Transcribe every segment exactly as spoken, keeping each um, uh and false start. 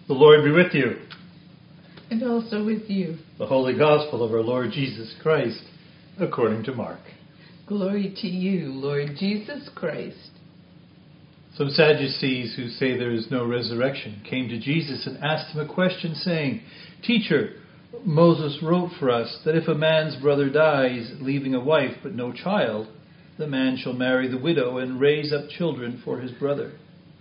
The Lord be with you. And also with you. The Holy Gospel of our Lord Jesus Christ, according to Mark. Glory to you, Lord Jesus Christ. Some Sadducees who say there is no resurrection came to Jesus and asked him a question, saying, "Teacher, Moses wrote for us that if a man's brother dies, leaving a wife but no child, the man shall marry the widow and raise up children for his brother.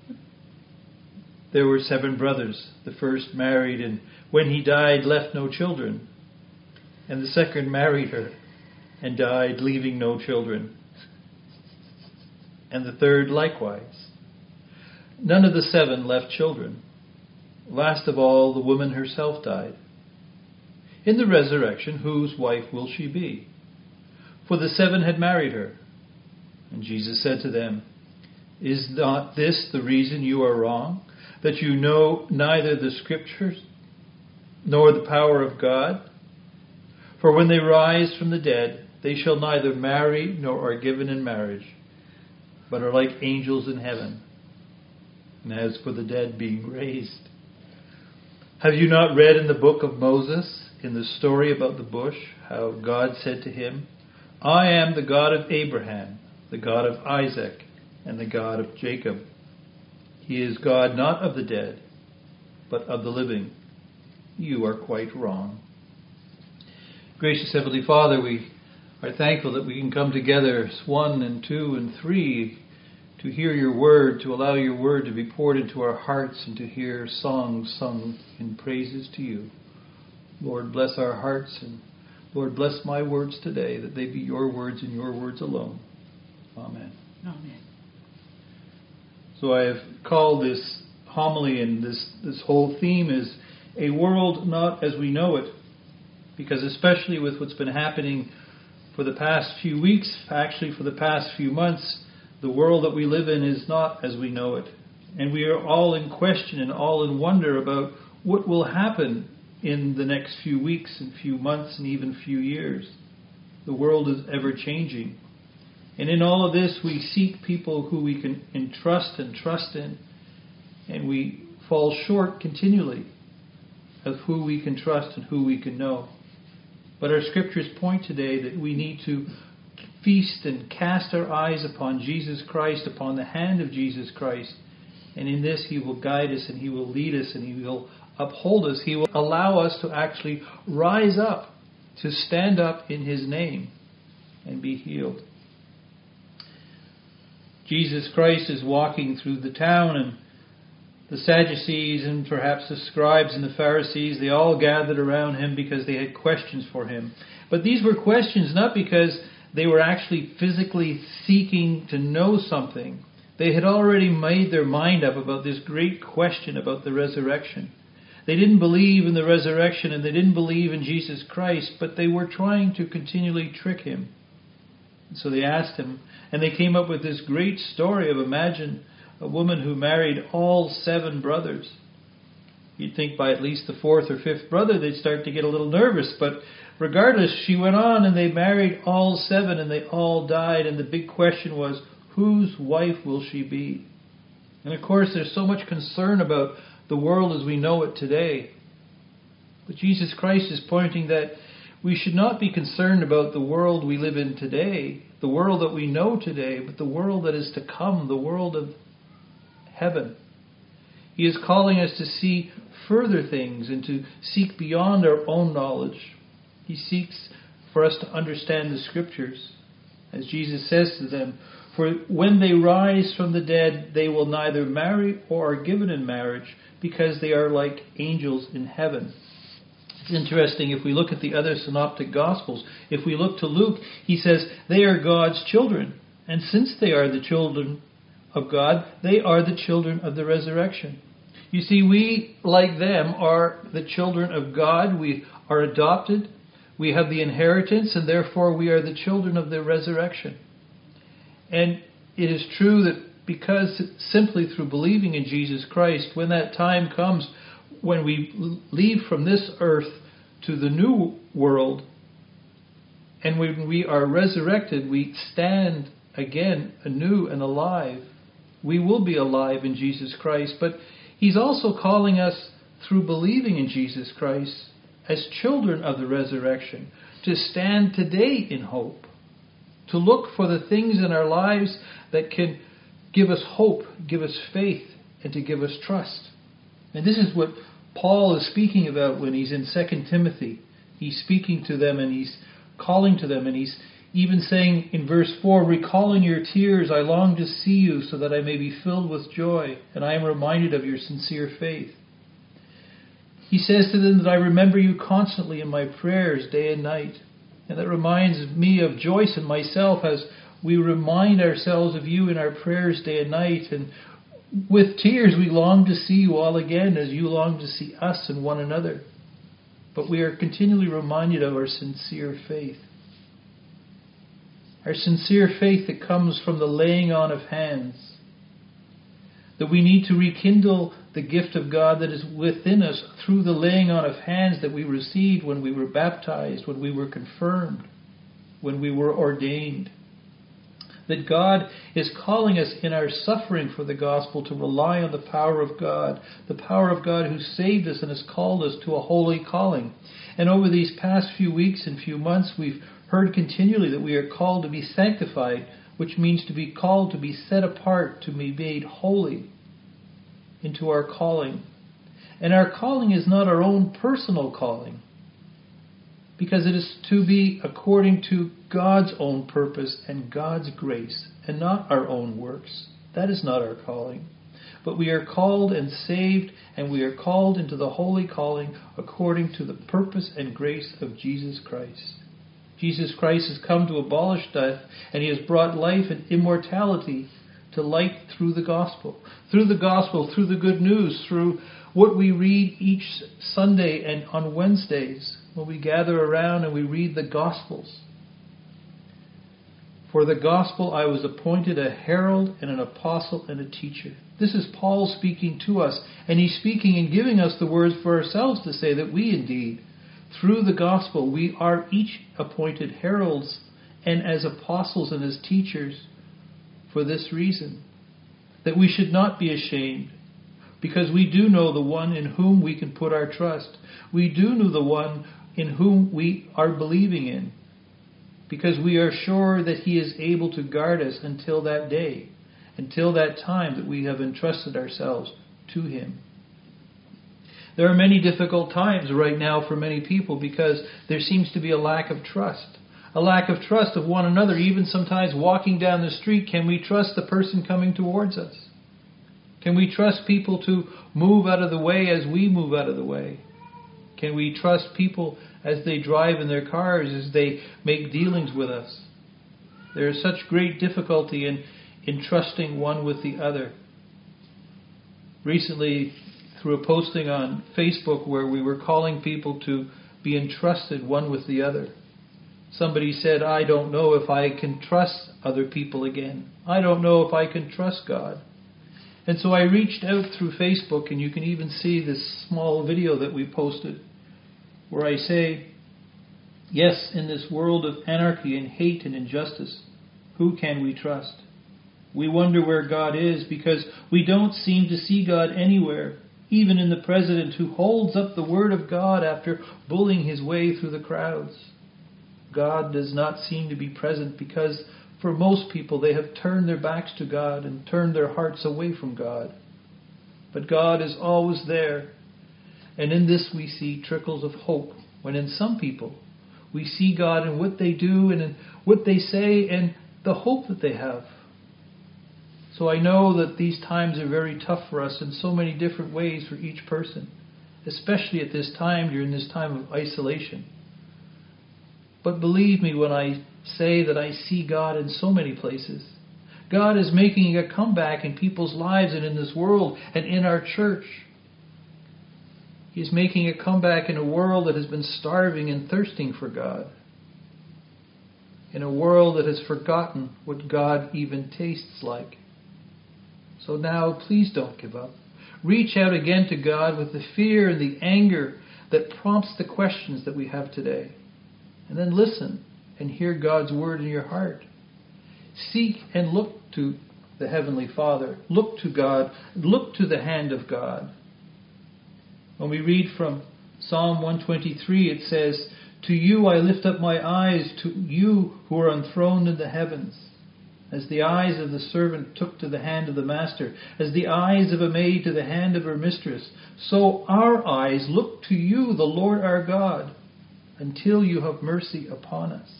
There were seven brothers. The first married, and when he died, left no children. And the second married her and died, leaving no children. And the third likewise. None of the seven left children. Last of all, the woman herself died. In the resurrection, whose wife will she be? For the seven had married her." And Jesus said to them, "Is not this the reason you are wrong, that you know neither the Scriptures nor the power of God? For when they rise from the dead, they shall neither marry nor are given in marriage, but are like angels in heaven. And as for the dead being raised, have you not read in the book of Moses, in the story about the bush, how God said to him, 'I am the God of Abraham, the God of Isaac, and the God of Jacob'? He is God not of the dead, but of the living. You are quite wrong." Gracious Heavenly Father, we are thankful that we can come together as one and two and three to hear your word, to allow your word to be poured into our hearts, and to hear songs sung in praises to you. Lord, bless our hearts, and Lord, bless my words today, that they be your words and your words alone. Amen. Amen. So I have called this homily, and this, this whole theme is a world not as we know it. Because especially with what's been happening for the past few weeks, actually for the past few months, the world that we live in is not as we know it. And we are all in question and all in wonder about what will happen in the next few weeks and few months and even few years. The world is ever changing. And in all of this, we seek people who we can entrust and trust in. And we fall short continually of who we can trust and who we can know. But our scriptures point today that we need to feast and cast our eyes upon Jesus Christ, upon the hand of Jesus Christ. And in this, He will guide us and He will lead us and He will uphold us. He will allow us to actually rise up, to stand up in His name and be healed. Jesus Christ is walking through the town, and the Sadducees and perhaps the scribes and the Pharisees, they all gathered around Him because they had questions for Him. But these were questions not because they were actually physically seeking to know something. They had already made their mind up about this great question about the resurrection. They didn't believe in the resurrection and they didn't believe in Jesus Christ, but they were trying to continually trick Him. And so they asked Him, and they came up with this great story of, imagine a woman who married all seven brothers. You'd think by at least the fourth or fifth brother they'd start to get a little nervous, but regardless, she went on and they married all seven and they all died, and the big question was, whose wife will she be? And of course there's so much concern about the world as we know it today. But Jesus Christ is pointing that we should not be concerned about the world we live in today, the world that we know today, but the world that is to come, the world of heaven. He is calling us to see further things and to seek beyond our own knowledge. He seeks for us to understand the Scriptures. As Jesus says to them, "For when they rise from the dead, they will neither marry or are given in marriage, because they are like angels in heaven." It's interesting, if we look at the other synoptic Gospels, if we look to Luke, he says they are God's children. And since they are the children of God, they are the children of the resurrection. You see, we, like them, are the children of God. We are adopted. We have the inheritance, and therefore we are the children of the resurrection. And it is true that because simply through believing in Jesus Christ, when that time comes, when we leave from this earth to the new world, and when we are resurrected, we stand again anew and alive. We will be alive in Jesus Christ, but He's also calling us through believing in Jesus Christ, as children of the resurrection, to stand today in hope, to look for the things in our lives that can give us hope, give us faith, and to give us trust. And this is what Paul is speaking about when he's in Second Timothy. He's speaking to them and he's calling to them, and he's even saying in verse four, recalling your tears, I long to see you so that I may be filled with joy, and I am reminded of your sincere faith. He says to them that I remember you constantly in my prayers day and night. And that reminds me of Joyce and myself as we remind ourselves of you in our prayers day and night. And with tears we long to see you all again as you long to see us and one another. But we are continually reminded of our sincere faith. Our sincere faith that comes from the laying on of hands. That we need to rekindle the gift of God that is within us through the laying on of hands that we received when we were baptized, when we were confirmed, when we were ordained. That God is calling us in our suffering for the gospel to rely on the power of God, the power of God who saved us and has called us to a holy calling. And over these past few weeks and few months, we've heard continually that we are called to be sanctified, which means to be called to be set apart, to be made holy into our calling. And our calling is not our own personal calling, because it is to be according to God's own purpose and God's grace, and not our own works. That is not our calling. But we are called and saved, and we are called into the holy calling according to the purpose and grace of Jesus Christ. Jesus Christ has come to abolish death, and he has brought life and immortality to light through the gospel. Through the gospel, through the good news, through what we read each Sunday and on Wednesdays when we gather around and we read the Gospels. For the gospel I was appointed a herald and an apostle and a teacher. This is Paul speaking to us, and he's speaking and giving us the words for ourselves to say that we indeed, through the gospel, we are each appointed heralds and as apostles and as teachers for this reason, that we should not be ashamed, because we do know the one in whom we can put our trust. We do know the one in whom we are believing in, because we are sure that he is able to guard us until that day, until that time that we have entrusted ourselves to him. There are many difficult times right now for many people because there seems to be a lack of trust. A lack of trust of one another. Even sometimes walking down the street, can we trust the person coming towards us? Can we trust people to move out of the way as we move out of the way? Can we trust people as they drive in their cars, as they make dealings with us? There is such great difficulty in, in trusting one with the other. Recently, through a posting on Facebook where we were calling people to be entrusted one with the other, somebody said, I don't know if I can trust other people again. I don't know if I can trust God. And so I reached out through Facebook, and you can even see this small video that we posted, where I say, yes, in this world of anarchy and hate and injustice, who can we trust? We wonder where God is because we don't seem to see God anywhere, even in the president who holds up the word of God after bullying his way through the crowds. God does not seem to be present because for most people they have turned their backs to God and turned their hearts away from God. But God is always there. And in this we see trickles of hope, when in some people we see God in what they do and in what they say and the hope that they have. So I know that these times are very tough for us in so many different ways for each person, especially at this time, during this time of isolation. But believe me when I say that I see God in so many places. God is making a comeback in people's lives and in this world and in our church. He's making a comeback in a world that has been starving and thirsting for God. In a world that has forgotten what God even tastes like. So now, please don't give up. Reach out again to God with the fear and the anger that prompts the questions that we have today. And then listen and hear God's word in your heart. Seek and look to the Heavenly Father. Look to God. Look to the hand of God. When we read from Psalm one twenty-three, it says, "To you I lift up my eyes, to you who are enthroned in the heavens. As the eyes of the servant took to the hand of the master, as the eyes of a maid to the hand of her mistress, so our eyes look to you, the Lord our God, until you have mercy upon us."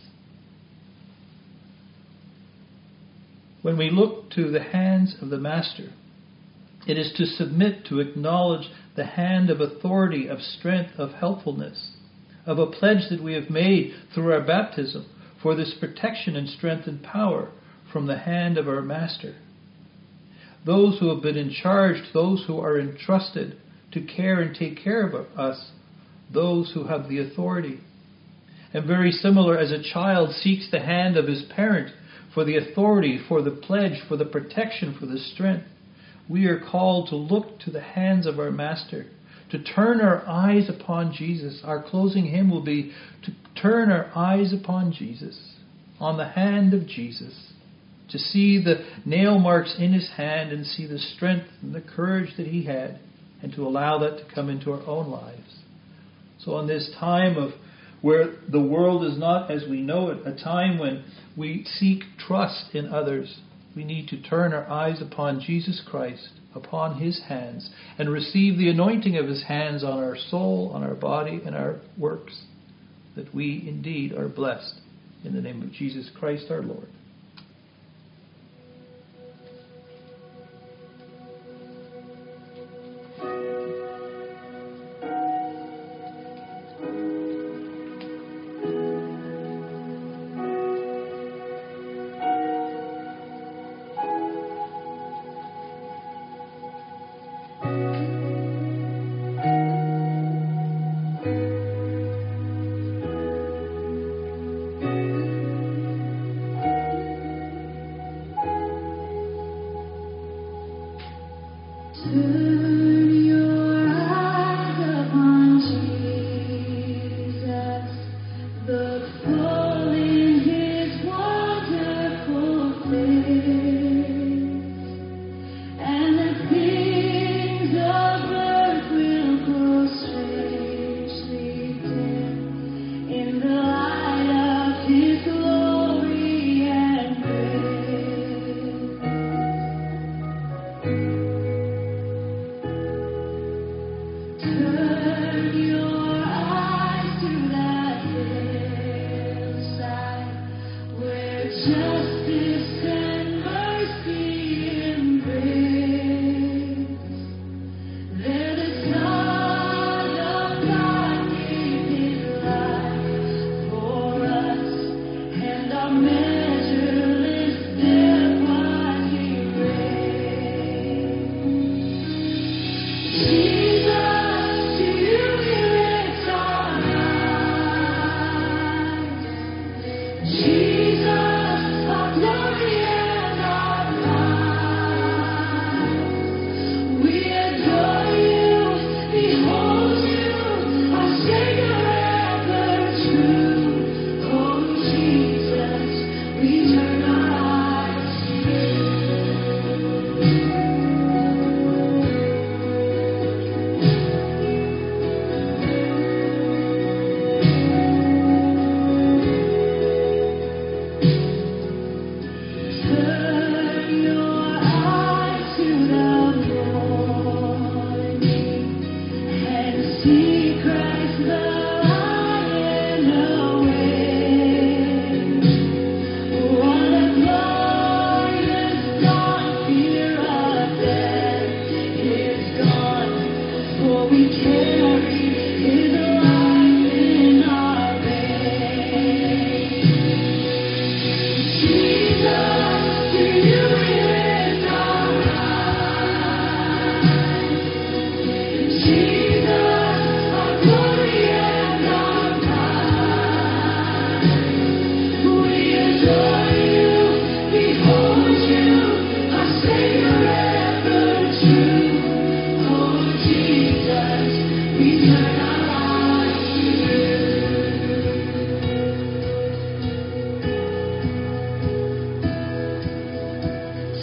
When we look to the hands of the master, it is to submit, to acknowledge the hand of authority, of strength, of helpfulness, of a pledge that we have made through our baptism for this protection and strength and power from the hand of our master. Those who have been in charge, those who are entrusted to care and take care of us, those who have the authority. And very similar, as a child seeks the hand of his parent for the authority, for the pledge, for the protection, for the strength, we are called to look to the hands of our master, to turn our eyes upon Jesus. Our closing hymn will be to turn our eyes upon Jesus, on the hand of Jesus, to see the nail marks in his hand and see the strength and the courage that he had, and to allow that to come into our own lives. So in this time of where the world is not as we know it, a time when we seek trust in others, we need to turn our eyes upon Jesus Christ, upon his hands, and receive the anointing of his hands on our soul, on our body, and our works, that we indeed are blessed. In the name of Jesus Christ our Lord.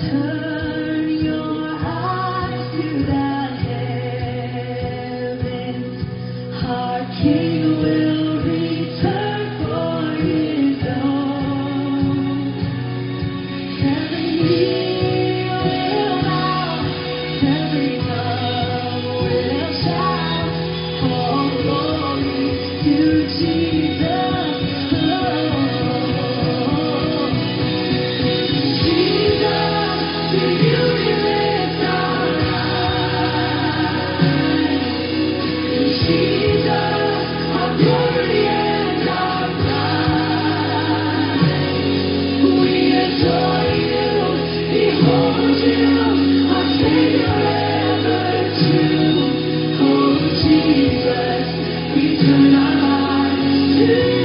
Turn your eyes to the heavens. to